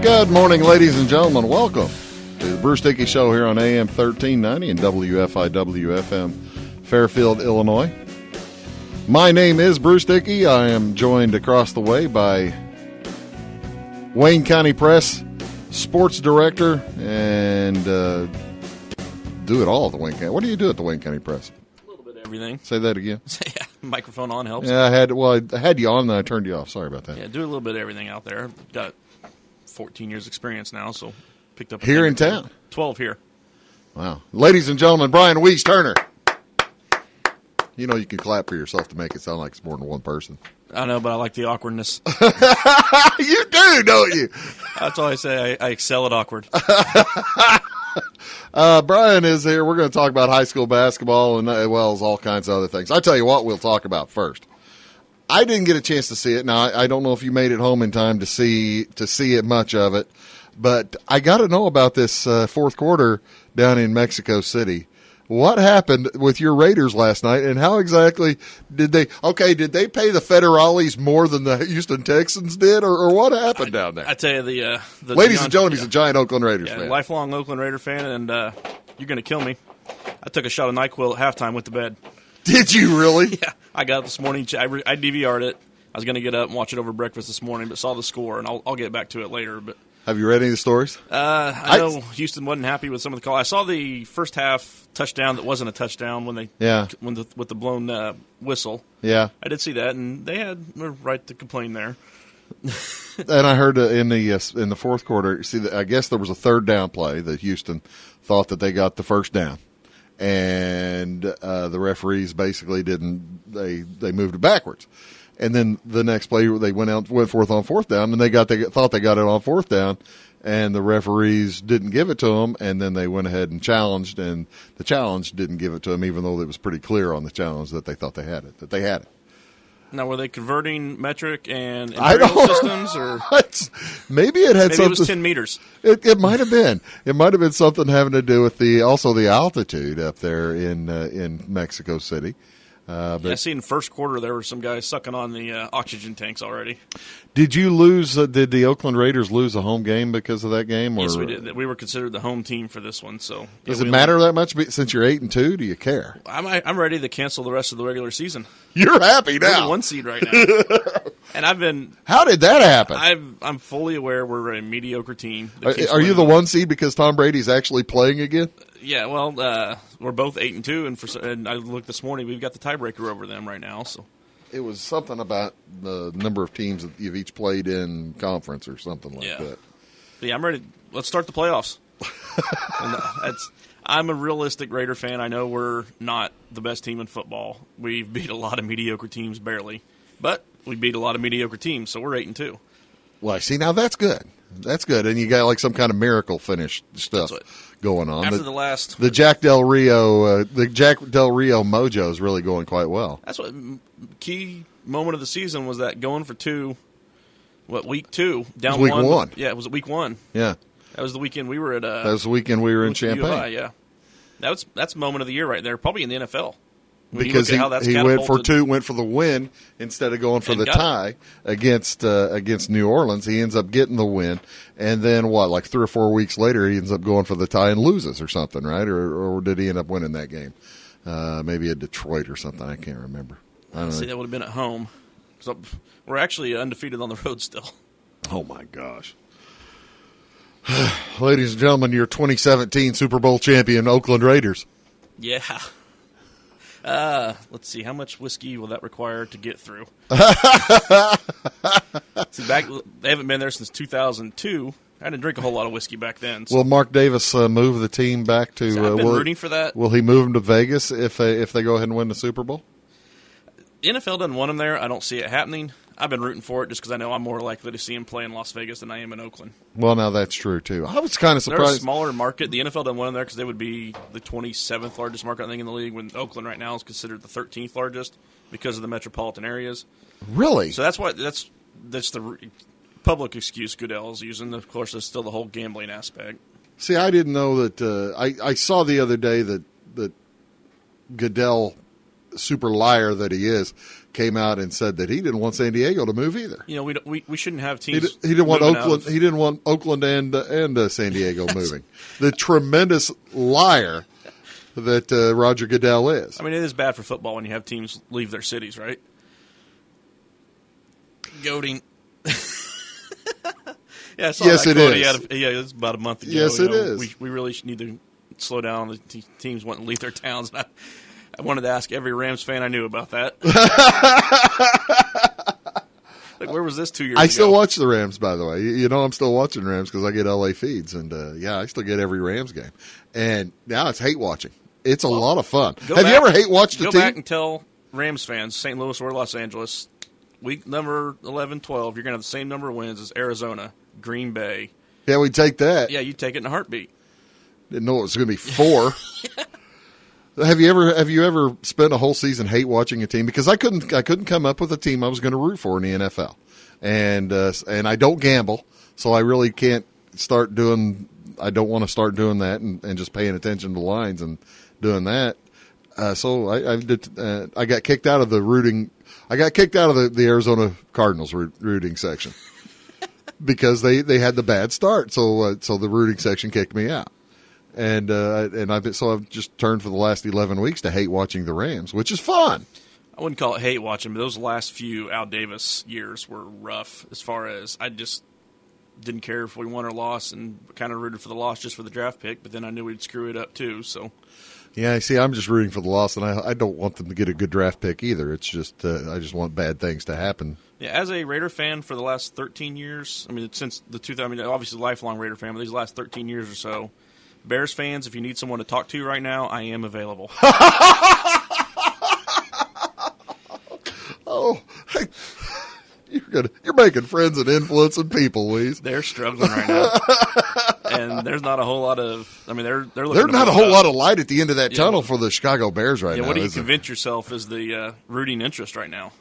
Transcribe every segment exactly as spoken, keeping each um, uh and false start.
Good morning, ladies and gentlemen. Welcome to the Bruce Dickey Show here on A M thirteen ninety and W F I W F M Fairfield, Illinois. My name is Bruce Dickey. I am joined across the way by Wayne County Press sports director and uh, do it all at the Wayne County. What do you do at the Wayne County Press? A little bit of everything. Say that again. Yeah, microphone on helps. Yeah, I had well, I had you on, then I turned you off. Sorry about that. Yeah, do a little bit of everything out there. Got fourteen years experience now, so picked up a Here in town? twelve here. Wow. Ladies and gentlemen, Brian Weiss Turner. You know you can clap for yourself to make it sound like it's more than one person. I know, but I like the awkwardness. You do, don't you? That's all I say. I, I excel at awkward. uh, Brian is here. We're going to talk about high school basketball and as well as all kinds of other things. I tell you what we'll talk about first. I didn't get a chance to see it. Now, I, I don't know if you made it home in time to see to see it, much of it, but I got to know about this uh, fourth quarter down in Mexico City. What happened with your Raiders last night, and how exactly did they – okay, did they pay the Federales more than the Houston Texans did, or, or what happened I, down there? I tell you, the, uh, the Ladies Deion, and gentlemen, yeah, he's a giant Oakland Raiders yeah, fan. lifelong Oakland Raider fan, and uh, you're going to kill me. I took a shot of NyQuil at halftime, went to bed. Did you really? Yeah, I got up this morning. I, re- I D V R'd it. I was going to get up and watch it over breakfast this morning, but saw the score, and I'll, I'll get back to it later. But have you read any of the stories? Uh, I know I, Houston wasn't happy with some of the call. I saw the first half touchdown that wasn't a touchdown when they yeah when the, with the blown uh, whistle. Yeah, I did see that, and they had a right to complain there. And I heard uh, in the uh, in the fourth quarter, see, I guess there was a third down play that Houston thought that they got the first down, and uh, the referees basically didn't. They they moved it backwards. And then the next play, they went out, went forth on fourth down, and they got they thought they got it on fourth down, and the referees didn't give it to them. And then they went ahead and challenged, and the challenge didn't give it to them, even though it was pretty clear on the challenge that they thought they had it, that they had it. Now, were they converting metric and I imperial don't, systems, or maybe it had maybe something? It was ten meters. It, it might have been. It might have been something having to do with the also the altitude up there in uh, in Mexico City. Uh, but yeah, I see in the first quarter there were some guys sucking on the uh, oxygen tanks already. Did you lose? Uh, did the Oakland Raiders lose a home game because of that game? Or? Yes, we did. We were considered the home team for this one. So does yeah, it matter that much since you're eight and two? Do you care? I'm I'm ready to cancel the rest of the regular season. You're happy We're now. the one seed right now, and I've been. How did that happen? I've, I'm fully aware we're a mediocre team. Are, are you the one seed because Tom Brady's actually playing again? Yeah, well, uh, we're both eight and two, and for and I looked this morning. We've got the tiebreaker over them right now. So it was something about the number of teams that you've each played in conference or something like yeah. that. But yeah, I'm ready. Let's start the playoffs. and that's. I'm a realistic Raider fan. I know we're not the best team in football. We've beat a lot of mediocre teams barely, but we beat a lot of mediocre teams, so we're eight and two. Well, I see, now that's good. That's good, and you got like some kind of miracle finish stuff going on. After the, the last, the Jack Del Rio, uh, the Jack Del Rio mojo is really going quite well. That's what key moment of the season was that going for two. What week two down week one? one. Yeah, it was week one. Yeah, that was the weekend we were at. Uh, that was the weekend we were in Champaign. U of I, yeah, that was that's moment of the year right there, probably in the N F L. When because he, he went for two, went for the win instead of going for the tie it. against uh, against New Orleans. He ends up getting the win, and then what? Like three or four weeks later, he ends up going for the tie and loses or something, right? Or, or did he end up winning that game? Uh, maybe at Detroit or something. I can't remember. I don't See, know. that would have been at home. So we're actually undefeated on the road still. Oh my gosh. Ladies and gentlemen, your twenty seventeen Super Bowl champion Oakland Raiders. Yeah. Uh, let's see. How much whiskey will that require to get through? see, back they haven't been there since two thousand two. I didn't drink a whole lot of whiskey back then. So. Will Mark Davis uh, move the team back to? So I've been uh, will, rooting for that. Will he move them to Vegas if they, if they go ahead and win the Super Bowl? The N F L doesn't want him there. I don't see it happening. I've been rooting for it just because I know I'm more likely to see him play in Las Vegas than I am in Oakland. Well, now that's true, too. I was kind of surprised. They're a smaller market. The N F L doesn't want him there because they would be the twenty-seventh largest market, I think, in the league, when Oakland right now is considered the thirteenth largest because of the metropolitan areas. Really? So that's why that's that's the re- public excuse Goodell's using. Of course, there's still the whole gambling aspect. See, I didn't know that. Uh, I, I saw the other day that, that Goodell super liar that he is, came out and said that he didn't want San Diego to move either. You know, we don't, we we shouldn't have He, teams. did, he didn't want moving Oakland. out of- He didn't want Oakland and uh, and uh, San Diego moving. The tremendous liar that uh, Roger Goodell is. I mean, it is bad for football when you have teams leave their cities, right? Goading. Yeah, I saw Yes, that it quote. is. He had a, yeah, it was about a month ago. Yes, you it know, is. We, we really should need to slow down on the te- teams wanting to leave their towns. And I, I wanted to ask every Rams fan I knew about that. Like, where was this two years I ago? still watch the Rams, by the way. You, you know, I'm still watching Rams because I get L A feeds, and uh, yeah, I still get every Rams game. And now it's hate watching. It's a Well, lot of fun. Go Have back- you ever hate watched a Go team? back and tell Rams fans, Saint Louis or Los Angeles, week number eleven, twelve, you're going to have the same number of wins as Arizona, Green Bay. Yeah, we take that. Yeah, you take it in a heartbeat. Didn't know it was going to be four. Have you ever have you ever spent a whole season hate watching a team? Because I couldn't I couldn't come up with a team I was going to root for in the N F L, and uh, and I don't gamble, so I really can't start doing. I don't want to start doing that and, and just paying attention to lines and doing that. Uh, so I I, did, uh, I got kicked out of the rooting. I got kicked out of the, the Arizona Cardinals root, rooting section because they, they had the bad start. So uh, so the rooting section kicked me out. And uh, and I've so I've just turned for the last eleven weeks to hate watching the Rams, which is fun. I wouldn't call it hate watching, but those last few Al Davis years were rough as far as I just didn't care if we won or lost and kind of rooted for the loss just for the draft pick, but then I knew we'd screw it up too. So Yeah, see, I'm just rooting for the loss, and I I don't want them to get a good draft pick either. It's just uh, I just want bad things to happen. yeah, as a Raider fan for the last thirteen years, I mean since the two thousand, I mean obviously lifelong Raider fan, but these last thirteen years or so, Bears fans, if you need someone to talk to right now, I am available. Oh, hey, you're gonna you're making friends and influencing people, Weez. They're struggling right now, and there's not a whole lot of. I mean, they're they're looking There's to not a move whole up. lot of light at the end of that Yeah, tunnel well- for the Chicago Bears right Yeah, now. what do you is there? convince yourself is the uh, rooting interest right now?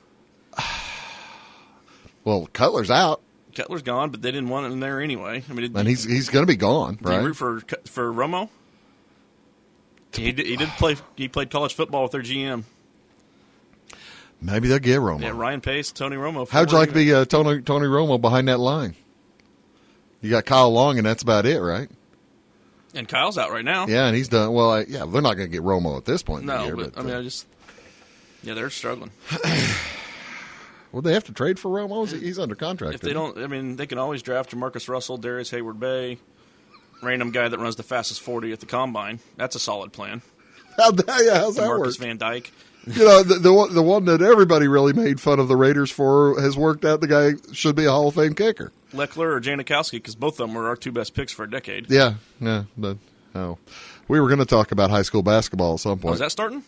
Well, Cutler's out, Kettler's gone, but they didn't want him there anyway. I mean, did, and he's he's going to be gone, did you right? root for for Romo? He did, he did play. He played college football with their G M. Maybe they'll get Romo. Yeah, Ryan Pace, Tony Romo. How'd you like to former- be uh, Tony Tony Romo behind that line? You got Kyle Long, and that's about it, right? And Kyle's out right now. Yeah, and he's done. Well, I, yeah, they're not going to get Romo at this point in the No, year. but, But, I mean, uh, I just. Yeah, they're struggling. would they have to trade for Romo? He's under contract. If they isn't he? don't, I mean, they can always draft Jamarcus Russell, Darius Hayward-Bay, random guy that runs the fastest forty at the combine. That's a solid plan. How, yeah, how's that work? Marcus Van Dyke. You know, the, the one the one that everybody really made fun of the Raiders for has worked out. The guy should be a Hall of Fame kicker. Leckler or Janikowski, because both of them were our two best picks for a decade. Yeah, yeah, but oh, we were going to talk about high school basketball at some Oh, point. is that starting?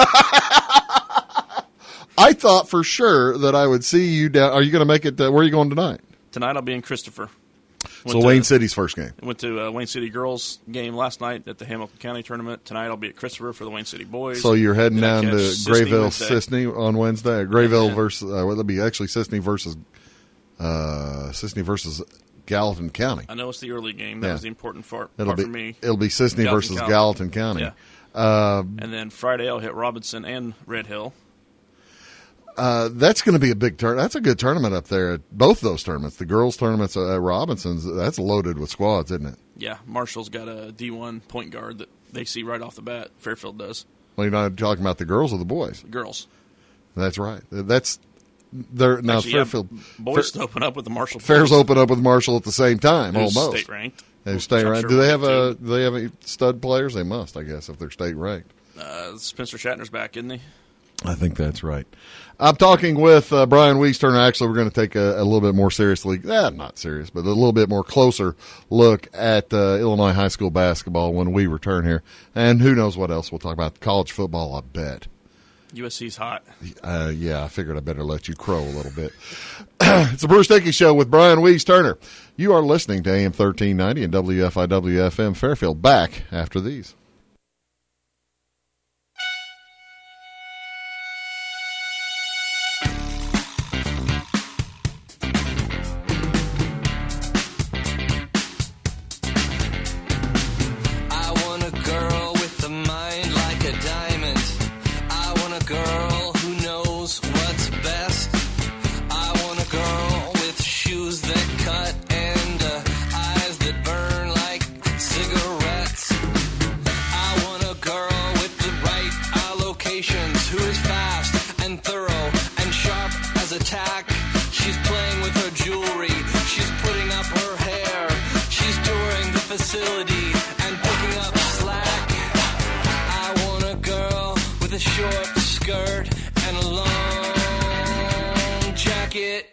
I thought for sure that I would see you down. Are you going to make it? Uh, where are you going tonight? Tonight I'll be in Christopher. So to, Wayne City's first game. Went to uh, Wayne City girls game last night at the Hamilton County tournament. Tonight I'll be at Christopher for the Wayne City boys. So you're heading Then I down catch to Sisney Grayville, Wednesday. Sisney on Wednesday. Grayville Yeah. versus uh, well, it'll be actually Sisney versus uh, Sisney versus Gallatin County. I know it's the early game. That Yeah. was the important part, It'll part be for me. it'll be Sisney Gallatin versus County. Gallatin County. Yeah. Uh, And then Friday I'll hit Robinson and Red Hill. uh, that's going to be a big turn. That's a good tournament up there. At both those tournaments, the girls' tournaments at Robinson's, that's loaded with squads, isn't it? Yeah, Marshall's got a D one point guard that they see right off the bat. Fairfield does. Well, you're not talking about the girls or the boys. The girls. That's right. That's they're now Actually, yeah, Fairfield. boys Fair, to open up with the Marshall. Fairs boys. open up with Marshall at the same time, Who's almost. state ranked. They stay Which I'm ranked. sure Do they we'll have get a? to. Do they have any stud players? They must, I guess, if they're state ranked. Uh, Spencer Shatner's back, isn't he? I think that's right. I'm talking with uh, Brian Wiesturner. Actually, we're going to take a, a little bit more seriously, eh, not serious, but a little bit more closer look at uh, Illinois high school basketball when we return here. And who knows what else we'll talk about. College football, I bet. U S C's hot. Uh, yeah, I figured I better let you crow a little bit. It's the Bruce Dickey Show with Brian Wiesturner. You are listening to A M thirteen ninety and W F I W F M Fairfield. Back after these. I want a girl with a mind like a diamond. I want a girl patience, who is fast and thorough and sharp as a tack. She's playing with her jewelry, she's putting up her hair, she's touring the facility and picking up slack. I want a girl with a short skirt and a long jacket.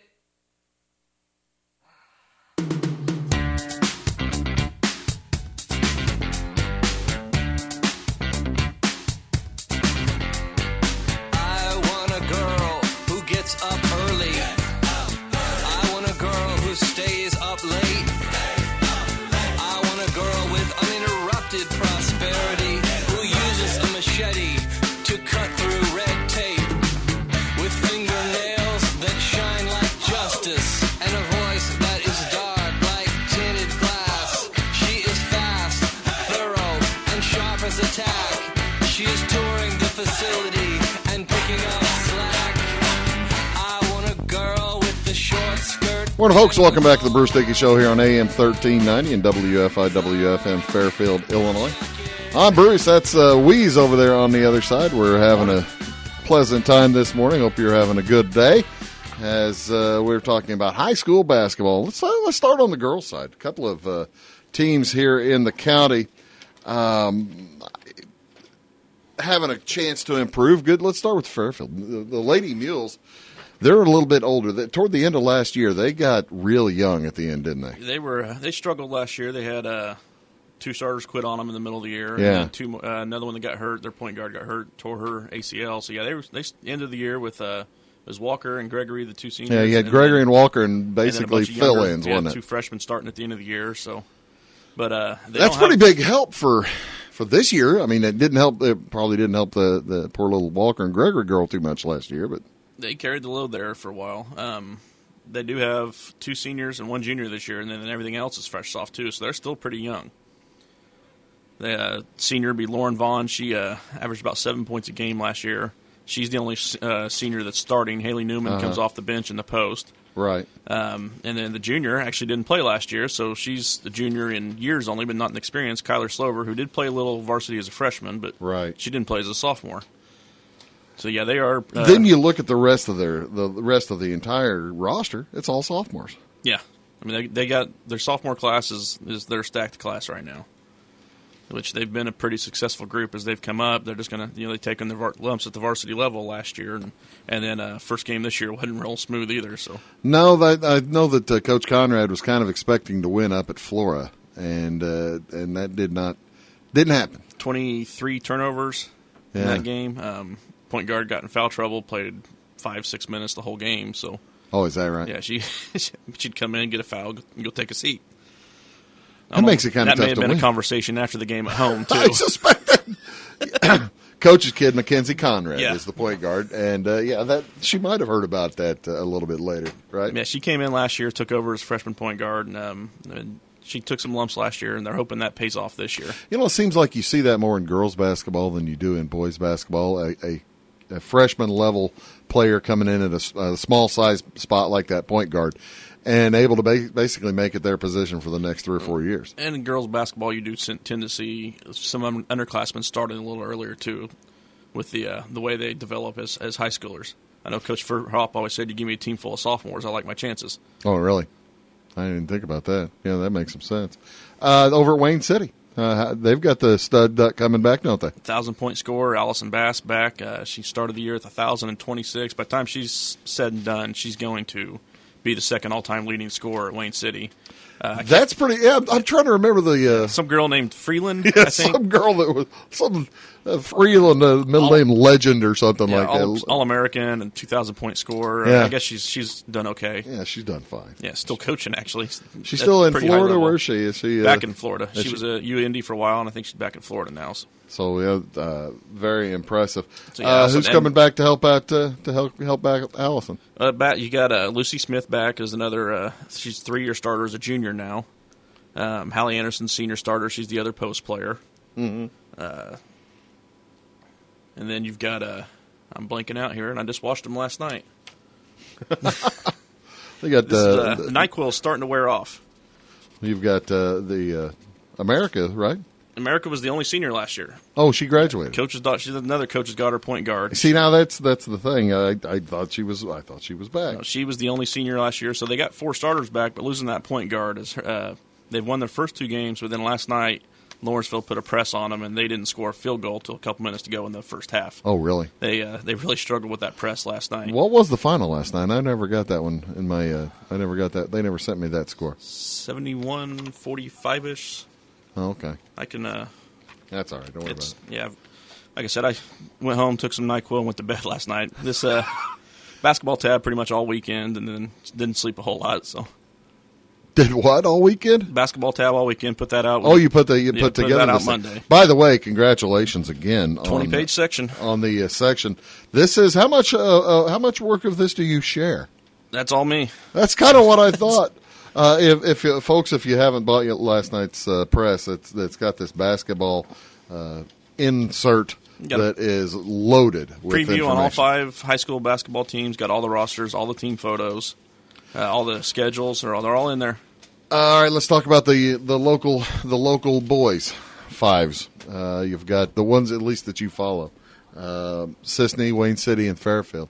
Morning, folks. Welcome back to the Bruce Dickey Show here on A M thirteen ninety and W F I W F M Fairfield, Illinois. I'm Bruce. That's uh, Wheeze over there on the other side. We're having a pleasant time this morning. Hope you're having a good day. As uh, we're talking about high school basketball, let's uh, let's start on the girls' side. A couple of uh, teams here in the county um, having a chance to improve. Good. Let's start with Fairfield. The, the Lady Mules. They're a little bit older. Toward the end of last year, they got real young at the end, didn't they? They were. They struggled last year. They had uh, two starters quit on them in the middle of the year. Yeah. And two, uh, another one that got hurt. Their point guard got hurt, tore her A C L. So yeah, they were. They ended the year with uh, it was Walker and Gregory, the two seniors. Yeah, you had and Gregory then, and Walker, and basically and fill-ins, yeah, wasn't it? Two freshmen starting at the end of the year. So, but uh, they that's don't pretty have, big help for. For this year, I mean, it didn't help. It probably didn't help the, the poor little Walker and Gregory girl too much last year, but they carried the load there for a while. Um, they do have two seniors and one junior this year, and then everything else is fresh off too. So they're still pretty young. The uh, senior would be Lauren Vaughn. She uh, averaged about seven points a game last year. She's the only uh, senior that's starting. Haley Newman Uh-huh. comes off the bench in the post. right. Um, and then the junior actually didn't play last year, so she's the junior in years only, but not in experience. Kyler Slover, who did play a little varsity as a freshman, but Right. she didn't play as a sophomore. So yeah, they are. Uh, Then you look at the rest of their the rest of the entire roster. It's all sophomores. Yeah, I mean they they got their sophomore class is, is their stacked class right now, which they've been a pretty successful group as they've come up. They're just gonna you know they taken their var- lumps at the varsity level last year, and and then uh, first game this year wasn't real smooth either. So No, that, I know that uh, Coach Conrad was kind of expecting to win up at Flora, and uh, and that did not didn't happen. twenty-three turnovers in Yeah. that game. Um, point guard got in foul trouble, played five six minutes the whole game. So Oh, is that right? yeah, she she'd come in, get a foul, and go take a seat. That makes it kind of That tough may have to been win. a conversation after the game at home too. I suspect that. Coach's kid, Mackenzie Conrad, Yeah. is the point guard, and uh, yeah, that she might have heard about that uh, a little bit later, right? Yeah, she came in last year, took over as freshman point guard, and, um, and she took some lumps last year, and they're hoping that pays off this year. You know, it seems like you see that more in girls basketball than you do in boys basketball. A, a, a freshman level player coming in at a, a small size spot like that point guard, and able to ba- basically make it their position for the next three or four years. And in girls basketball, you do tend to see some un- underclassmen starting a little earlier too, with the uh, the way they develop as as high schoolers. I know Coach Hop always said, "You give me a team full of sophomores, I like my chances." Oh, really? I didn't think about that. Yeah, that makes some sense. Uh, over at Wayne City, uh, they've got the stud duck coming back, don't they? Thousand point scorer, Allison Bass back. Uh, she started the year with a thousand and twenty six. By the time she's said and done, she's going to be the second all time leading scorer at Wayne City. Uh, That's pretty. Yeah, I'm, I'm trying to remember the uh, some girl named Freeland, yeah, I think. some girl that was some uh, Freeland, uh, middle All- name Legend or something Yeah, like all, that. all American and two thousand point scorer. Yeah. I guess she's she's done okay. Yeah, she's done fine. Yeah, still coaching actually. She's At still in pretty high Florida. level. Where is she? Is she uh, Back in Florida. is She, she- was at U Indy for a while, and I think she's back in Florida now. So. So yeah, uh, very impressive. So, yeah, uh, so who's then- coming back to help out uh, to help help back Allison? Uh, back, you got uh, Lucy Smith back as another. Uh, she's three year starter as a junior now. Um, Hallie Anderson, senior starter. She's the other post player. Mm-hmm. Uh, and then you've got. Uh, I'm blanking out here, and I just watched them last night. They got This is, uh, uh, the NyQuil's starting to wear off. you've got uh, the uh, America, right? America was the only senior last year. Oh, she graduated. Coach's daughter. She's another coach's daughter, point guard. See, now that's that's the thing. I I thought she was I thought she was back. No, she was the only senior last year, so they got four starters back, but losing that point guard is uh, they've won their first two games, but then last night Lawrenceville put a press on them, and they didn't score a field goal till a couple minutes to go in the first half. Oh, really? They uh, they really struggled with that press last night. What was the final last night? I never got that one in my. Uh, I never got that. They never sent me that score. seventy-one forty-five ish. Oh, okay. I can. Uh, That's all right. Don't worry it's about it. yeah. Like I said, I went home, took some NyQuil, and went to bed last night. This uh, basketball tab pretty much all weekend, and then didn't sleep a whole lot. So Did what all weekend? basketball tab all weekend. Put that out. Oh, you put the you Yeah, put put together that out this- Monday. By the way, congratulations again. twenty on, page section. on the uh, section. This is how much. Uh, uh, how much work of this do you share? That's all me. That's kind of what I thought. Uh, if, if you, folks, if you haven't bought yet last night's uh, press, it's it's got this basketball uh, insert Got a that is loaded with Preview on all information. five high school basketball teams. Got all the rosters, all the team photos, uh, all the schedules. Are all they're all in there. All right, let's talk about the the local the local boys fives. Uh, you've got the ones at least that you follow: uh, Sisney, Wayne City, and Fairfield.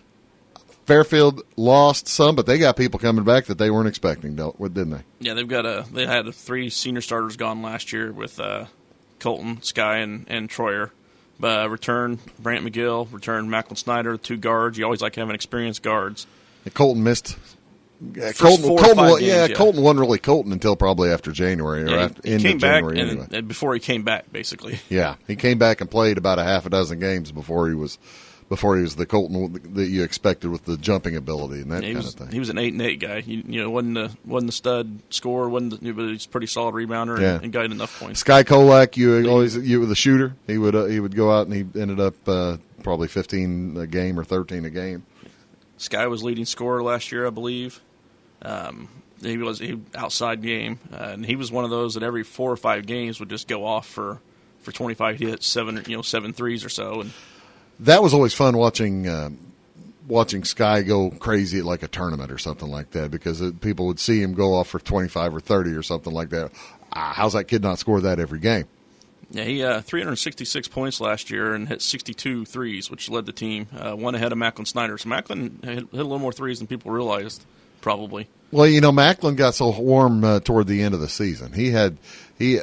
Fairfield lost some, but they got people coming back that they weren't expecting, don't, didn't they? Yeah, they've got a. They had three senior starters gone last year with uh, Colton, Sky, and and Troyer. Uh, return Brant McGill, return Macklin Snyder, two guards. You always like having experienced guards. And Colton missed. Yeah, First Colton, four or Colton, five wa- games, yeah, yeah. Colton wasn't really Colton until probably after January or Yeah, after, he, he end came of back, January and, anyway. and before he came back, basically. Yeah, he came back and played about a half a dozen games before he was before he was the Colton that you expected with the jumping ability and that Yeah, he kind was of thing. he was an eight and eight guy. You, you know, wasn't the wasn't the stud scorer, wasn't the, but he's a pretty solid rebounder and, Yeah. and got enough points. Sky Kolak, you always you were the shooter. He would uh, he would go out and he ended up uh, probably fifteen a game or thirteen a game. Sky was leading scorer last year, I believe. Um, he was he outside game, uh, and he was one of those that every four or five games would just go off for, for twenty-five hits, seven you know seven threes or so, and That was always fun watching uh, watching Sky go crazy at like a tournament or something like that because it, people would see him go off for twenty-five or thirty or something like that. Ah, how's that kid not score that every game? yeah, he uh, three hundred sixty-six points last year and hit sixty-two threes, which led the team, uh, one ahead of Macklin Snyder. So Macklin hit, hit a little more threes than people realized, probably. Well, you know, Macklin got so warm uh, toward the end of the season. He had he uh,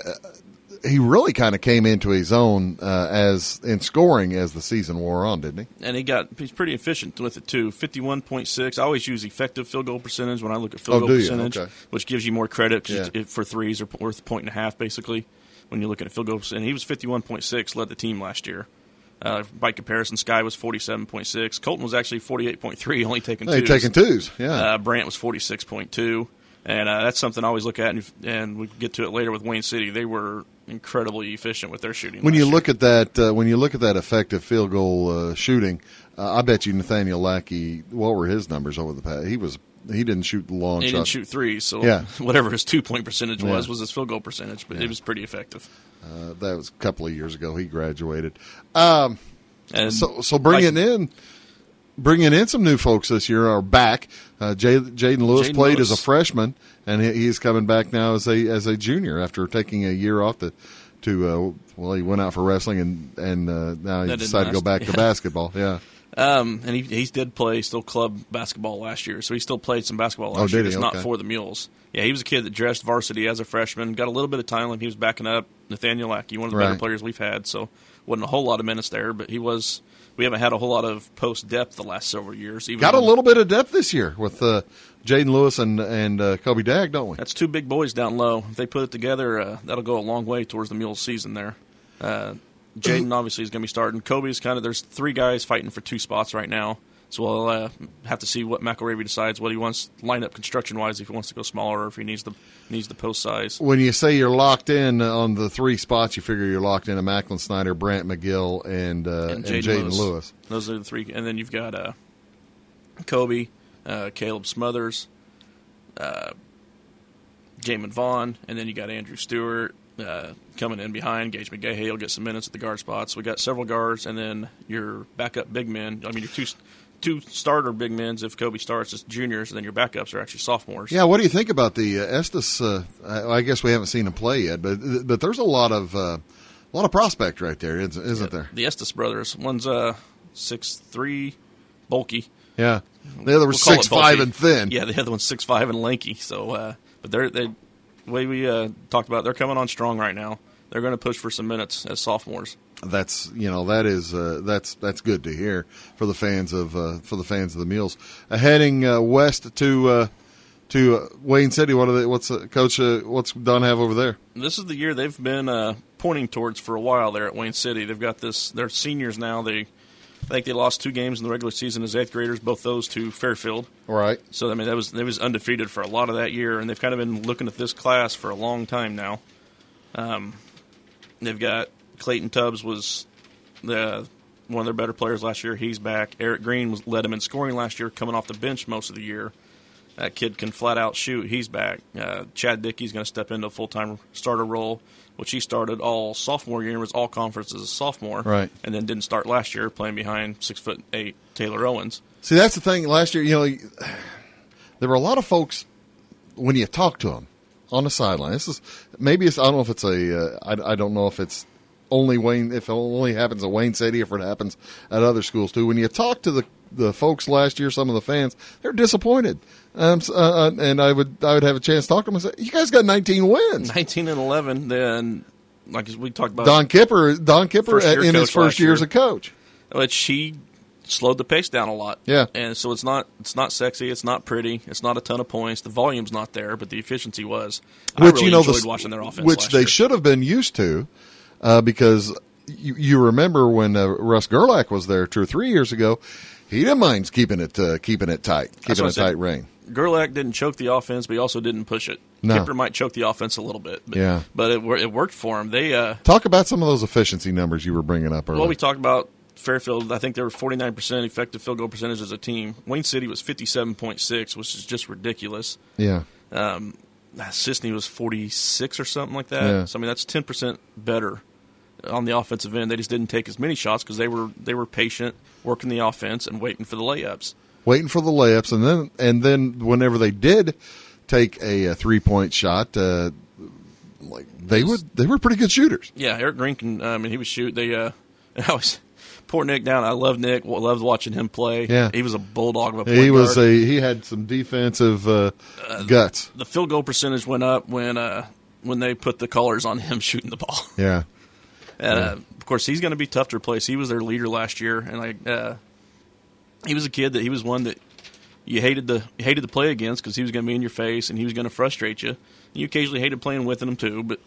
he really kind of came into his own uh, as in scoring as the season wore on, didn't he? And he got he's pretty efficient with it too. fifty-one point six. I always use effective field goal percentage when I look at field Oh, goal do you? percentage, Okay. which gives you more credit 'cause Yeah. it, for threes are worth a point and a half basically. When you're looking at field goals, and he was fifty-one point six, led the team last year. Uh, by comparison, Sky was forty-seven point six. Colton was actually forty-eight point three, only taking Hey, twos. taking twos, yeah. Uh, Brant was forty-six point two. And uh, that's something I always look at, and, and we get to it later with Wayne City. They were incredibly efficient with their shooting. when last you year. look at that, uh, when you look at that effective field goal uh, shooting, uh, I bet you Nathaniel Lackey. What were his numbers over the past? He was he didn't shoot the long he shot. didn't shoot threes, so Yeah. whatever his two point percentage was Yeah. was his field goal percentage, but it was pretty effective. Uh, that was a couple of years ago. He graduated. Um, And so so bringing like- in. Bringing in some new folks this year are back. Uh, Jay, Jaden Lewis Jaden played Lewis. as a freshman, and he, he's coming back now as a as a junior after taking a year off to to uh, well, he went out for wrestling and and uh, now he That didn't decided to go last. back to Yeah. basketball. Yeah. Um, and he he did play still club basketball last year, so he still played some basketball last Oh, year, did he? just not Okay. for the Mules. Yeah, he was a kid that dressed varsity as a freshman, got a little bit of time. He was backing up Nathaniel Lackey, one of the better Right. players we've had, so wasn't a whole lot of minutes there, but he was. We haven't had a whole lot of post depth the last several years. Even Got a when- little bit of depth this year with uh, Jaden Lewis and and uh, Kobe Dagg, don't we? That's two big boys down low. If they put it together, uh, that'll go a long way towards the Mules season there. Uh, Jaden obviously is going to be starting. Kobe's kind of there's three guys fighting for two spots right now. So we'll uh, have to see what McElravy decides, what he wants lineup construction wise, if he wants to go smaller or if he needs the needs the post size. When you say you're locked in on the three spots, you figure you're locked in at Macklin Snyder, Brant McGill, and uh, and Jaden Jaden Lewis. Lewis. Those are the three, and then you've got uh, Kobe, uh, Caleb Smothers, uh, Jamin Vaughn, and then you got Andrew Stewart uh, coming in behind. Gage McGahey will get some minutes at the guard spots. We got several guards, and then your backup big men. I mean, your two two starter big men. If Kobe starts, it's juniors, and then your backups are actually sophomores. Yeah, what do you think about the uh, Estes? Uh, I, I guess we haven't seen him play yet, but but there's a lot of uh, a lot of prospect right there, isn't, isn't yeah, there? The Estes brothers. One's uh six three, bulky. Yeah, the other was We'll call six it bulky. five and thin. Yeah, the other one's six five and lanky. So, uh, but they're they, the way we uh, talked about, they're coming on strong right now. They're going to push for some minutes as sophomores. That's you know that is uh, that's that's good to hear for the fans of uh, for the fans of the Mules. Uh, heading uh, west to uh, to uh, Wayne City. What are they? What's uh, Coach? Uh, what's Don have over there? This is the year they've been uh, pointing towards for a while there at Wayne City. They've got this. They're seniors now. They I think they lost two games in the regular season as eighth graders, both those to Fairfield. Right. So I mean that was they was undefeated for a lot of that year, and they've kind of been looking at this class for a long time now. Um, they've got Clayton Tubbs was the one of their better players last year. He's back. Eric Green was, led him in scoring last year, coming off the bench most of the year. That kid can flat out shoot. He's back. Uh, Chad Dickey's going to step into a full time starter role, which he started all sophomore year and was all conference as a sophomore. Right. And then didn't start last year, playing behind six foot eight Taylor Owens. See, that's the thing. Last year, you know, there were a lot of folks when you talk to them on the sideline. This is maybe it's I don't know if it's a uh, I, I don't know if it's only Wayne if it only happens at Wayne City, if it happens at other schools too. When you talk to the the folks last year, some of the fans, they're disappointed. Um, uh, and I would I would have a chance to talk to them and say, "You guys got nineteen wins, nineteen and eleven." Then, like we talked about, Don Kipper, Don Kipper First year in his coach first last year year. as a coach. which he slowed the pace down a lot. Yeah. And so it's not it's not sexy, it's not pretty, it's not a ton of points. The volume's not there, but the efficiency was. I Which really you know, enjoyed the, watching their offense which last they year. should have been used to, uh, because you, you remember when uh, Russ Gerlach was there two or three years ago, he didn't mind keeping it uh, keeping it tight, That's keeping what I a said. tight rein. Gerlach didn't choke the offense, but he also didn't push it. No. Kipper might choke the offense a little bit, but, Yeah. but it, wor- it worked for him. They uh, Talk about some of those efficiency numbers you were bringing up earlier. well, we talked about Fairfield. I think they were forty-nine percent effective field goal percentage as a team. Wayne City was fifty-seven point six, which is just ridiculous. yeah, Um, Sisney was forty-six or something like that. Yeah. So I mean, that's ten percent better on the offensive end. They just didn't take as many shots because they were they were patient, working the offense and waiting for the layups. waiting for the layups, and then and then whenever they did take a, a three point shot, uh, like they would they were pretty good shooters. Yeah, Eric Green can. I mean, he would shoot. They, uh, I was poor Nick down. I love Nick. Loved watching him play. Yeah. he was a bulldog of a point He was guard. a he had some defensive uh, guts. The field goal percentage went up when uh, when they put the colors on him shooting the ball. Yeah, And, uh, of course, he's going to be tough to replace. He was their leader last year, and like uh, he was a kid that he was one that you hated to you hated to play against because he was going to be in your face and he was going to frustrate you. You occasionally hated playing with him too, but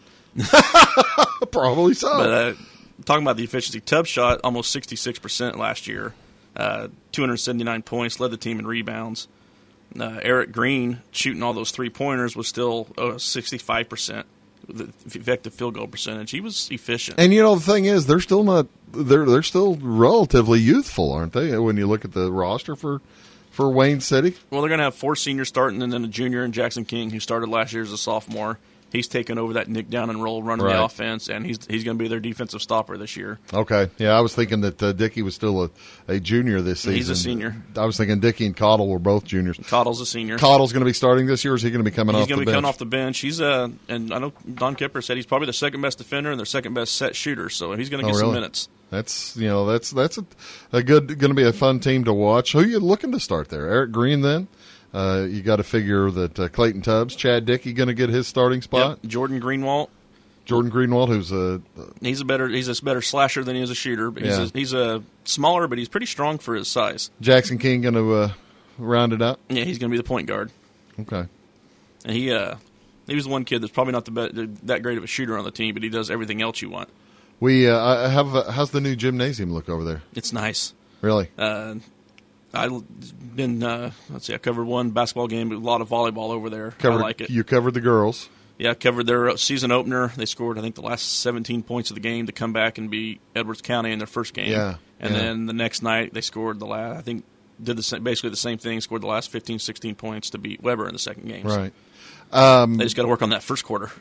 probably so. but uh, talking about the efficiency, Tubbs shot almost sixty-six percent last year, uh, two hundred seventy-nine points, led the team in rebounds. Uh, Eric Green shooting all those three pointers was still uh, sixty-five percent. The effective field goal percentage. He was efficient. And you know the thing is, they're still not they're they're still relatively youthful, aren't they? When you look at the roster for for Wayne City, Well, they're going to have four seniors starting and then a junior and Jackson King, who started last year as a sophomore. He's taken over that Nick down and roll, running Right. the offense, and he's he's going to be their defensive stopper this year. okay, yeah, I was thinking that uh, Dickey was still a, a junior this season. He's a senior. I was thinking Dickey and Cottle were both juniors. Cottle's a senior. Cottle's going to be starting this year, or is he going to be coming He's off going the to be bench? coming off the bench. He's uh, and I know Don Kipper said he's probably the second best defender and their second best set shooter, so he's going to Oh, get some really? minutes. That's you know that's that's a, a good going to be a fun team to watch. Who are you looking to start there? Eric Green, then. Uh, you got to figure that uh, Clayton Tubbs, Chad Dickey, going to get his starting spot. Yep. Jordan Greenwald, Jordan Greenwald, who's a he's a better he's a better slasher than he is a shooter. But he's Yeah. a, he's a smaller, but he's pretty strong for his size. Jackson King, going to uh, round it out. Yeah, he's going to be the point guard. Okay. And he uh, he was one kid that's probably not the be- that great of a shooter on the team, but he does everything else you want. We uh, I have. Uh, how's the new gymnasium look over there? It's nice. Really? Uh, I've been uh, let's see, I covered one basketball game, but a lot of volleyball over there. Covered, I like it. You covered the girls. Yeah, I covered their season opener. They scored, I think, the last seventeen points of the game to come back and beat Edwards County in their first game. Yeah, And yeah. then the next night they scored the last, I think, did the same, basically the same thing, scored the last fifteen, sixteen points to beat Weber in the second game. Right. Um, they just got to work on that first quarter,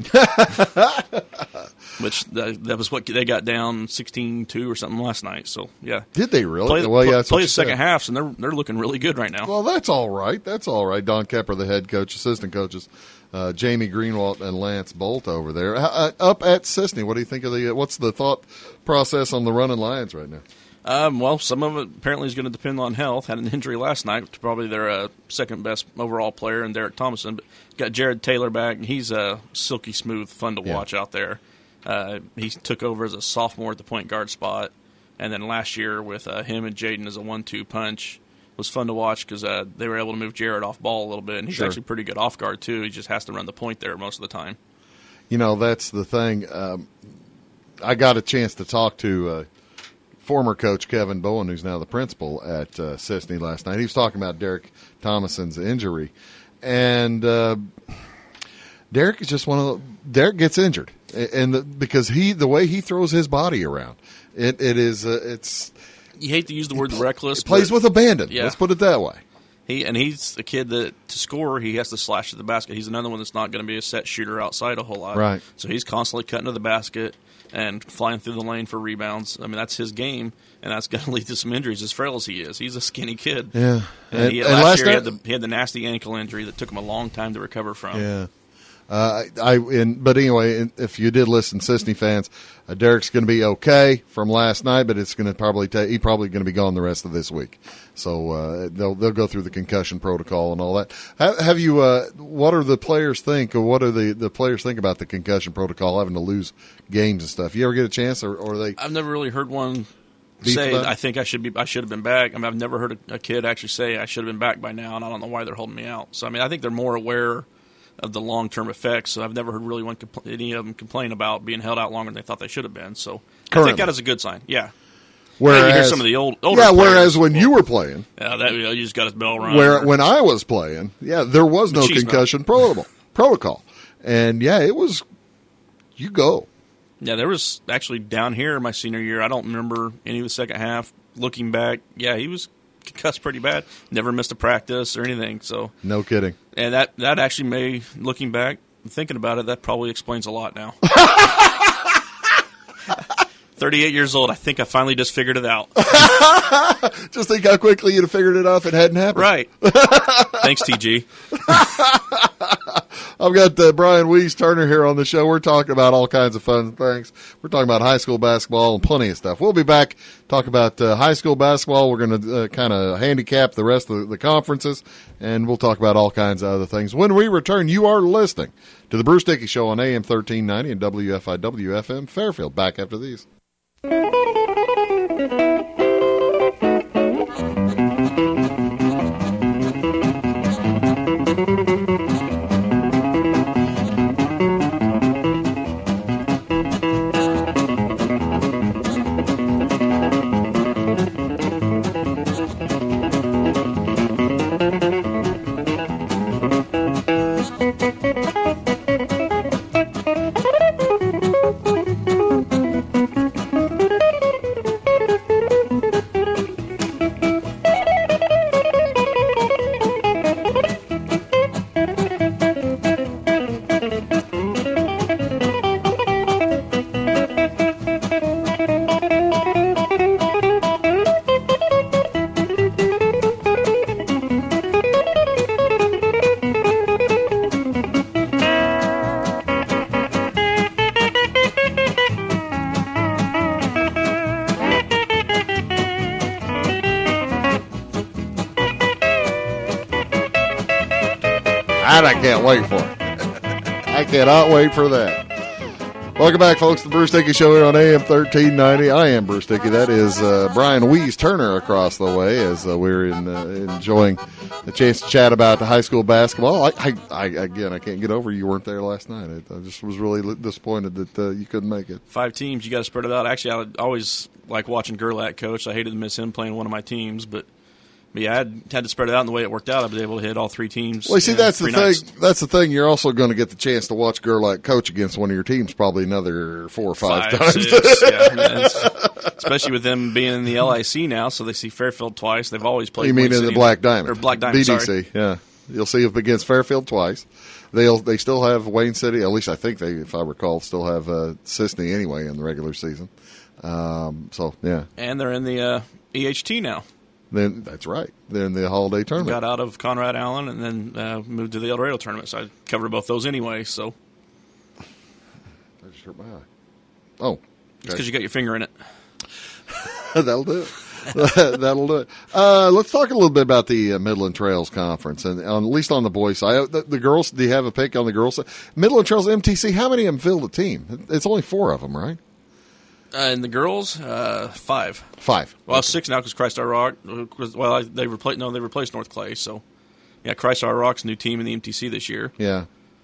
which that, that was what they got down sixteen two or something last night. So yeah, did they really? Play, well, yeah, play the second halves, and they're they're looking really good right now. Well, that's all right. That's all right. Don Kepper, the head coach, assistant coaches, uh, Jamie Greenwald and Lance Bolt over there uh, up at Sisney. What do you think of the? What's the thought process on the running Lions right now? Um, well, some of it apparently is going to depend on health. Had an injury last night to probably their uh, second best overall player, and Derek Thomason. But got Jared Taylor back, and he's a uh, silky smooth, fun to watch yeah. out there. Uh, he took over as a sophomore at the point guard spot, and then last year with uh, him and Jaden as a one two punch was fun to watch because uh, they were able to move Jared off ball a little bit, and he's sure. actually pretty good off guard too. He just has to run the point there most of the time. You know, that's the thing. Um, I got a chance to talk to uh, former coach Kevin Bowen, who's now the principal at uh, Sisney last night. He was talking about Derek Thomason's injury, and uh, Derek is just one of the, Derek gets injured, and the, because he the way he throws his body around, it it is uh, it's. You hate to use the word reckless. He plays with abandon. Yeah. Let's put it that way. He and he's a kid that to score he has to slash to the basket. He's another one that's not going to be a set shooter outside a whole lot. Right. So he's constantly cutting to the basket and flying through the lane for rebounds. I mean, that's his game, and that's going to lead to some injuries. As frail as he is, he's a skinny kid. Yeah. And, and, he, and last, last year night, he, had the, he had the nasty ankle injury that took him a long time to recover from. Yeah. Uh, I in, but anyway, if you did listen, Sisney fans, uh, Derek's going to be okay from last night, but it's going to probably take. He's probably going to be gone the rest of this week. So uh, they'll they'll go through the concussion protocol and all that. Have, have you? Uh, what are the players think, or what are the, the players think about the concussion protocol, having to lose games and stuff? You ever get a chance, or, or are they? I've never really heard one say I think I should be. I should have been back. I mean, I've never heard a, a kid actually say I should have been back by now, and I don't know why they're holding me out. So I mean, I think they're more aware of the long-term effects. So I've never heard really one compl- any of them complain about being held out longer than they thought they should have been. So Currently. I think that is a good sign. Yeah. Whereas, you hear some of the old older yeah. players, Whereas when you were playing, yeah, that you, know, you just got his bell rung. Where when I was playing, yeah, there was no concussion protocol. Protocol, and yeah, it was you go. Yeah, there was actually down here my senior year. I don't remember any of the second half. Looking back, yeah, he was concussed pretty bad. Never missed a practice or anything. So no kidding. And that that actually may, looking back, thinking about it, that probably explains a lot now. thirty-eight years old, I think I finally just figured it out. Just think how quickly you'd have figured it out if it hadn't happened. Right. Thanks, T G. I've got uh, Brian Weiss Turner here on the show. We're talking about all kinds of fun things. We're talking about high school basketball and plenty of stuff. We'll be back talk about uh, high school basketball. We're going to uh, kind of handicap the rest of the, the conferences, and we'll talk about all kinds of other things. When we return, you are listening to the Bruce Dickey Show on A M thirteen ninety and W F I W F M Fairfield. Back after these. I can't wait for it. I cannot wait for that. Welcome back, folks, to the Bruce Dickey Show here on A M thirteen ninety. I am Bruce Dickey. That is uh, Brian Weiss Turner across the way as uh, we're in, uh, enjoying the chance to chat about the high school basketball. I, I, I again, I can't get over you weren't there last night. I, I just was really disappointed that uh, you couldn't make it. Five teams, you got to spread it out. Actually, I would always like watching Gerlach coach. I hated to miss him playing one of my teams, but But yeah, I had, had to spread it out, and the way it worked out, I was able to hit all three teams. Well, see, you know, that's the thing. nights. That's the thing. You're also going to get the chance to watch Gerlach coach against one of your teams probably another four or five, five times. Six, yeah, man, especially with them being in the L I C now, so they see Fairfield twice. They've always played. You mean Wayne in City the Black Diamond or Black Diamond? B D C? Sorry. Yeah. You'll see them against Fairfield twice. They'll they still have Wayne City. At least I think they, if I recall, still have uh, Sisney anyway in the regular season. Um, so yeah, and they're in the uh, E H T now. Then that's right. They're in the holiday tournament. Got out of Conrad Allen and then uh, moved to the El Dorado tournament. So I covered both those anyway. So I just hurt my eye. Oh, okay. It's because you got your finger in it. That'll do it. That'll do it. Uh, let's talk a little bit about the uh, Midland Trails Conference, and on, at least on the boys' side. The, the girls, do you have a pick on the girls' side? Midland Trails M T C, how many of them filled a team? It's only four of them, right? Uh, and the girls, uh, five. Five. Well, six now because Christ Our Rock. Well, I, they replaced no, they replaced North Clay. So, yeah, Christ Our Rock's new team in the M T C this year. Yeah,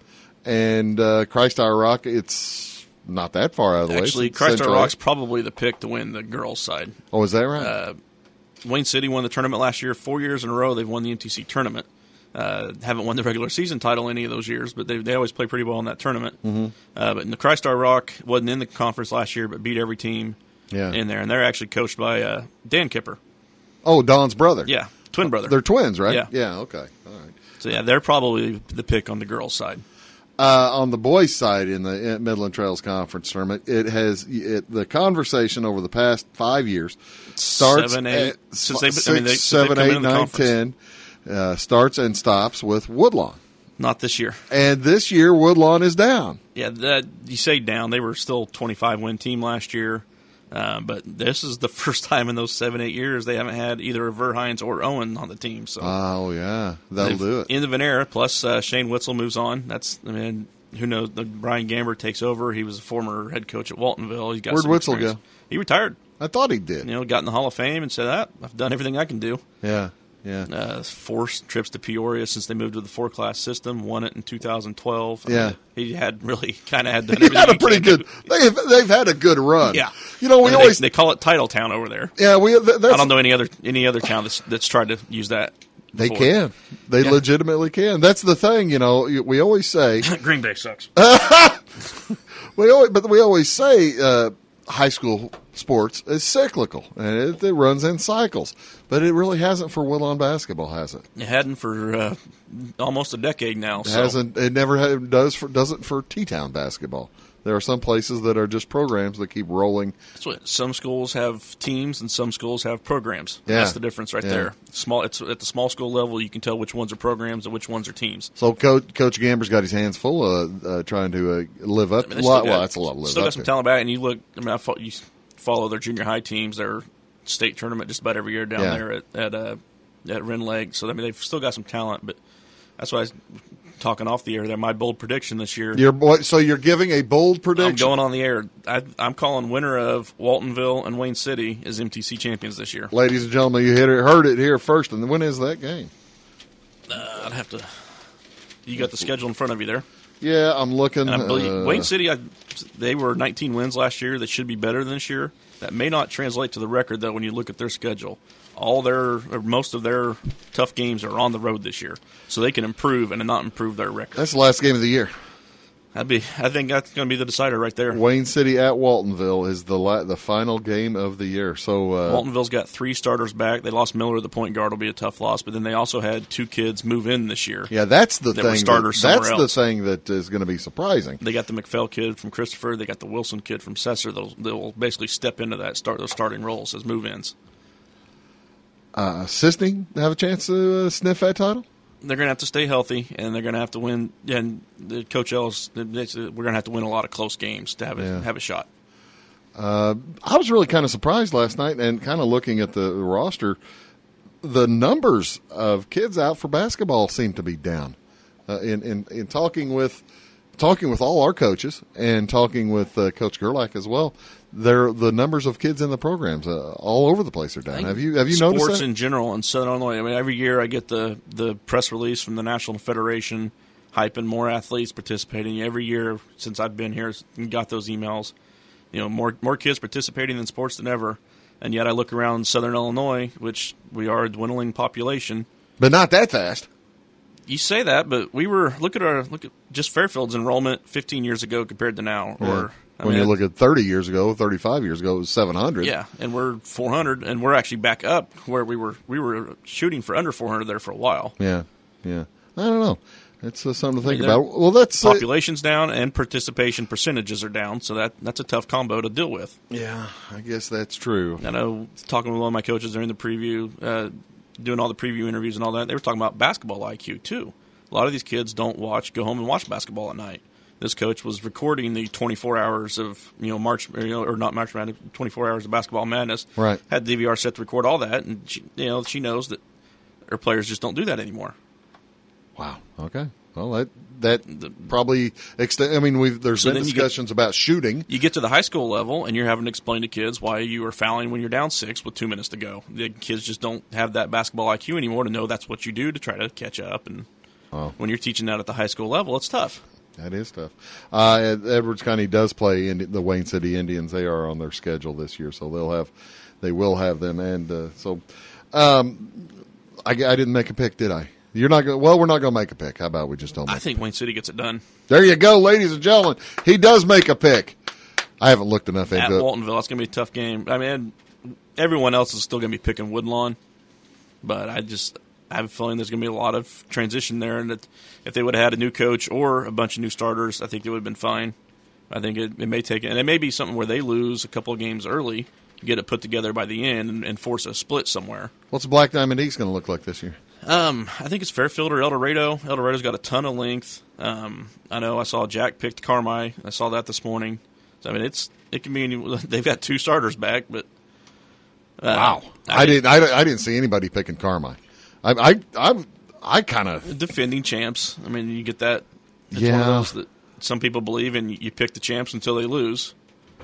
and uh, Christ Our Rock, it's not that far out of the Actually, way. Actually, Christ Our Central. Rock's probably the pick to win the girls' side. Oh, is that right? Uh, Wayne City won the tournament last year. Four years in a row, they've won the M T C tournament. Uh, haven't won the regular season title any of those years, but they they always play pretty well in that tournament. Mm-hmm. Uh, but the Christ Our Rock wasn't in the conference last year, but beat every team yeah. in there, and they're actually coached by uh, Dan Kipper. Oh, Don's brother. Yeah, twin brother. They're twins, right? Yeah. Yeah. Okay. All right. So yeah, they're probably the pick on the girls' side. Uh, on the boys' side in the Midland Trails Conference tournament, it has it, the conversation over the past five years starts seven, eight, at since they've, six, I mean, they, seven, since they've come eight, into the nine, conference. ten. Uh, starts and stops with Woodlawn, Not this year. and this year Woodlawn is down. Yeah, that, you say down. They were still twenty-five win team last year, uh, but this is the first time in those seven, eight years they haven't had either Verhines or Owen on the team. So Oh yeah, that'll do it. In the Venera, plus uh, Shane Witzel moves on. That's I mean, who knows? The, Brian Gamber takes over. He was a former head coach at Waltonville. He's got Where'd some Witzel experience. go? He retired. I thought he did. You know, got in the Hall of Fame and said, ah, "I've done everything I can do." Yeah, yeah. Uh, four trips to Peoria since they moved to the four class system. Won it in two thousand twelve. I Yeah. mean, he had really kind of had done He everything. had a he pretty can good. do. They've they've had a good run. Yeah, You know, we And always they, they call it Title Town over there. yeah we. Th- that's, I don't know any other any other town that's that's tried to use that. They before. can. They Yeah. legitimately can. That's the thing. You know, we always say Green Bay sucks. we always, but we always say uh, high school sports is cyclical and it, it runs in cycles. But it really hasn't for Woodlawn basketball, has it? It hadn't for uh, almost a decade now. It so. hasn't. It never had, does for doesn't for T-Town basketball. There are some places that are just programs that keep rolling. That's what, some schools have teams and some schools have programs. Yeah. That's the difference right Yeah. there. Small, it's at the small school level. You can tell which ones are programs and which ones are teams. So Coach, Coach Gamber's got his hands full of uh, trying to uh, live up. I mean, a they lot, still well, got- that's a lot to live Still up got some to. talent back, and you look. I mean, I fo- you follow their junior high teams. Their state tournament just about every year down Yeah. there at at, uh, at Wren Lake. So I mean, they've still got some talent. But that's why I was talking off the air there. My bold prediction this year. Your boy, so you're giving a bold prediction. I'm going on the air. I, I'm calling winner of Waltonville and Wayne City as M T C champions this year. Ladies and gentlemen, you hit it, heard it here first. And when is that game? Uh, I'd have to. You got the schedule in front of you there. Yeah, I'm looking. And I believe uh, Wayne City, I, they were nineteen wins last year. They should be better than this year. That may not translate to the record, though, when you look at their schedule. All their, or most of their tough games are on the road this year, so they can improve and not improve their record. That's the last game of the year. That'd be, I think that's going to be the decider right there. Wayne City at Waltonville is the la- the final game of the year. So uh, Waltonville's got three starters back. They lost Miller, the point guard, will be a tough loss, but then they also had two kids move in this year. yeah, that's the That thing. were starters that, that's somewhere the else. thing that is going to be surprising. They got the McPhail kid from Christopher. They got the Wilson kid from Sesser. They'll, they'll basically step into that start those starting roles as move-ins. Uh, Sisney have a chance to uh, sniff that title. They're going to have to stay healthy, and they're going to have to win. And the Coach Ellis, we're going to have to win a lot of close games to have a, Yeah. have a shot. I was really kind of surprised last night, and kind of looking at the roster, the numbers of kids out for basketball seem to be down. Uh, in, in in talking with talking with all our coaches and talking with uh, Coach Gerlach as well, there the numbers of kids in the programs uh, all over the place are down. Have you have you Sports noticed that? in general in Southern Illinois. I mean, every year I get the the press release from the National Federation hyping more athletes participating. Every year since I've been here, got those emails. You know, more more kids participating in sports than ever. And yet I look around Southern Illinois, which we are a dwindling population. But not that fast. You say that, but we were look at our look at just Fairfield's enrollment fifteen years ago compared to now. Yeah. Or I when mean, you look at thirty years ago, thirty-five years ago, it was seven hundred. yeah, and we're four hundred, and we're actually back up where we were. We were shooting for under four hundred there for a while. Yeah, yeah. I don't know. It's uh, something to think I mean, about. Well, that's uh, population's down and participation percentages are down, so that that's a tough combo to deal with. yeah, I guess that's true. I know, talking with one of my coaches during the preview, uh, doing all the preview interviews and all that, they were talking about basketball I Q too. A lot of these kids don't watch, go home and watch basketball at night. This coach was recording the twenty-four hours of, you know, March, or, you know, or not March Madness, twenty-four hours of Basketball Madness. Right. Had the D V R set to record all that, and she, you know, she knows that her players just don't do that anymore. Wow. Okay. Well, that that probably extend. I mean, we've there's So been then you discussions about shooting. You get to the high school level, and you're having to explain to kids why you are fouling when you're down six with two minutes to go. The kids just don't have that basketball I Q anymore to know that's what you do to try to catch up. And Oh. when you're teaching that at the high school level, it's tough. That is tough. Uh, Edwards County does play in the Wayne City Indians. They are on their schedule this year, so they'll have, they will have them. And uh, so, um, I, I didn't make a pick, did I? You're not going. Well, we're not going to make a pick. How about we just don't? Make I think Wayne City gets it done. There you go, ladies and gentlemen. He does make a pick. I haven't looked enough At into it. Waltonville, it's going to be a tough game. I mean, everyone else is still going to be picking Woodlawn, but I just I have a feeling there's going to be a lot of transition there, and that if they would have had a new coach or a bunch of new starters, I think they would have been fine. I think it, it may take, and it may be something where they lose a couple of games early, get it put together by the end, and, and force a split somewhere. What's the Black Diamond East going to look like this year? Um, I think it's Fairfield or El Dorado. El Dorado's got a ton of length. Um, I know I saw Jack picked Carmi. I saw that this morning. So, I mean, it's it can be any, they've got two starters back, but uh, Wow, I, I didn't. I, I didn't see anybody picking Carmi. I I I, I kind of defending champs. I mean, you get that. It's Yeah. one of those that some people believe in. You pick the champs until they lose.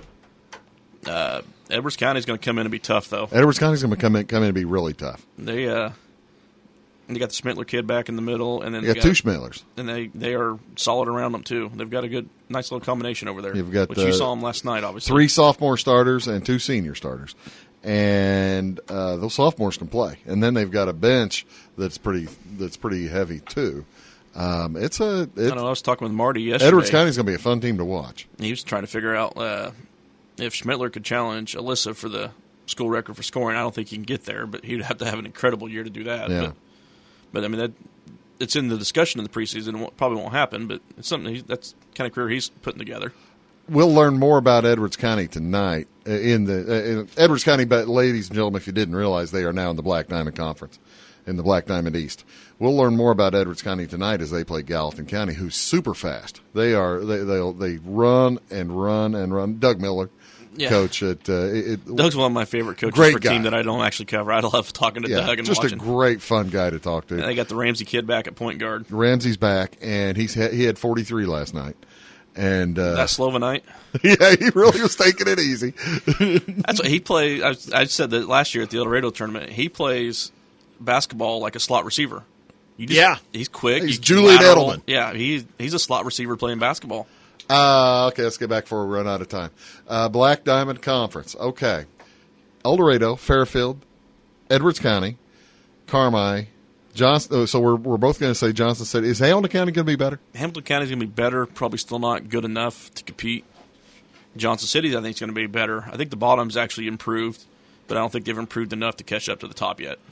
Uh, Edwards County's going to come in and be tough, though. Edwards County's going to come in come in and be really tough. They uh, they got the Schmittler kid back in the middle, and then You they got two Schmittlers. and they, they are solid around them too. They've got a good, nice little combination over there. You've got which the you saw them last night, obviously. Three sophomore starters and two senior starters, and uh, those sophomores can play. And then they've got a bench that's pretty that's pretty heavy too. Um, it's a I it's, don't know. I was talking with Marty yesterday. Edwards County's going to be a fun team to watch. He was trying to figure out uh, if Schmittler could challenge Alyssa for the school record for scoring. I don't think he can get there, but he'd have to have an incredible year to do that. Yeah. But, but I mean, that it's in the discussion in the preseason. It won't, probably won't happen, but it's something he, that's the kind of career he's putting together. We'll learn more about Edwards County tonight uh, in the uh, in Edwards County. But ladies and gentlemen, if you didn't realize, they are now in the Black Diamond Conference, in the Black Diamond East. We'll learn more about Edwards County tonight as they play Gallatin County, who's super fast. They are they they they run and run and run. Doug Miller, Yeah. coach at uh, it, Doug's one of my favorite coaches Great for a guy. team that I don't actually cover. I love talking to yeah, Doug and just watching. a great fun guy to talk to. And they got the Ramsey kid back at point guard. Ramsey's back, and he's he had forty-three last night, and uh, That Slovenite. yeah, he really was taking it easy. That's what he plays. I, I said that last year at the El Dorado tournament. He plays basketball like a slot receiver. You just, Yeah. he's quick. He's you Julian lateral. Edelman. Yeah, he's he's a slot receiver playing basketball. Uh, okay, let's get back before we run out of time. Uh, Black Diamond Conference. Okay. El Dorado, Fairfield, Edwards County, Carmi, Johnson. Oh, so we're we're both going to say Johnson City. Is Hamilton County going to be better? Hamilton County's going to be better. Probably still not good enough to compete. Johnson City, I think, is going to be better. I think the bottom's actually improved, but I don't think they've improved enough to catch up to the top yet.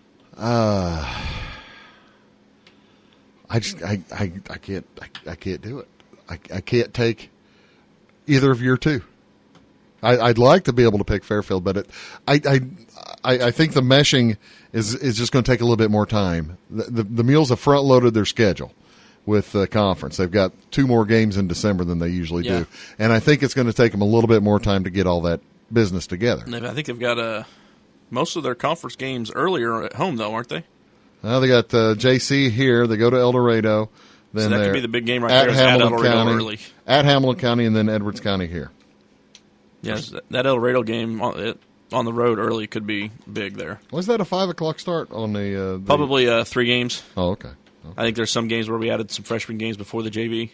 Uh, I just I, I, I can't I, I can't do it. I, I can't take either of your two. I, I'd like to be able to pick Fairfield, but it, I, I I I think the meshing is is just going to take a little bit more time. The the, the Mules have front loaded their schedule with the conference. They've got two more games in December than they usually Yeah. do, and I think it's going to take them a little bit more time to get all that business together. And I think they've got uh, most of their conference games earlier at home, though, aren't they? Now they got uh, J C here. They go to El Dorado. Then So that could they're be the big game right at there, is at El Hamilton Dorado County, early. at Hamilton County, and then Edwards County here. Yes, that El Dorado game on, it, on the road early could be big there. Was that a five o'clock start on the? Uh, the Probably uh, three games. Oh, okay. okay. I think there's some games where we added some freshman games before the J V.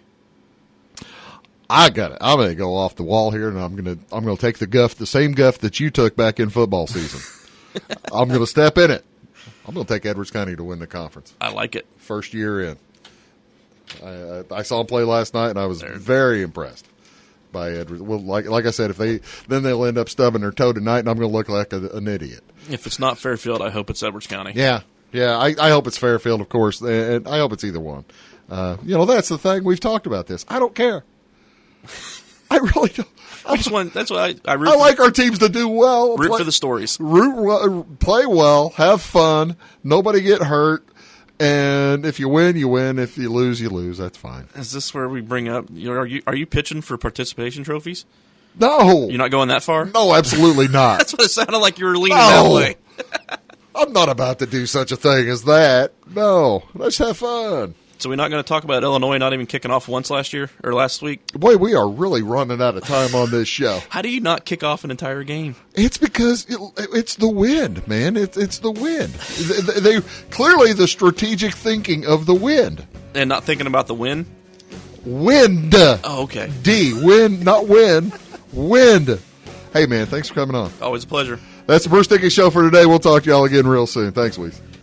I got it. I'm going to go off the wall here, and I'm going to I'm going to take the guff, the same guff that you took back in football season. I'm going to step in it. I'm going to take Edwards County to win the conference. I like it. First year in. I, I, I saw them play last night, and I was very impressed by Edwards. Well, like like I said, if they then they'll end up stubbing their toe tonight, and I'm going to look like a, an idiot. If it's not Fairfield, I hope it's Edwards County. Yeah, Yeah, I, I hope it's Fairfield, of course, and I hope it's either one. Uh, you know, that's the thing. We've talked about this. I don't care. I really don't. I just want. That's why I. I, root I for, like our teams to do well. root play, for the stories. Root, well, play well, have fun, nobody get hurt, and if you win, you win. If you lose, you lose. That's fine. Is this where we bring up? You know, are you are you pitching for participation trophies? No, You're not going that far. no, absolutely not. That's what it sounded like you were leaning No. that way. I'm not about to do such a thing as that. No, let's have fun. So we're not going to talk about Illinois not even kicking off once last year or last week. Boy, we are really running out of time on this show. How do you not kick off an entire game? It's because it, it's the wind, man. It, it's the wind. They, they clearly the strategic thinking of the wind. And not thinking about the win? Wind. Oh, okay. D. Wind, not win. Wind. Hey, man, thanks for coming on. Always a pleasure. That's the Bruce Dickey Show for today. We'll talk to y'all again real soon. Thanks, Weez.